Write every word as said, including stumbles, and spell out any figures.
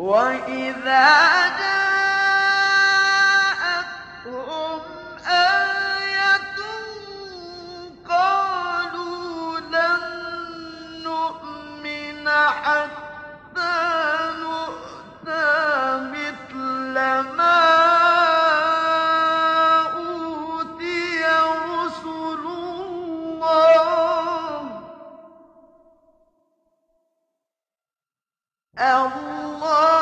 وَإِذَا جَاءَتْهُمْ آيَةٌ قَالُوا لَن نُّؤْمِنَ حَتَّىٰ نُؤْتَىٰ مِثْلَ مَا أُوتِيَ رُسُلُ اللَّهِ ۘ اللَّهُ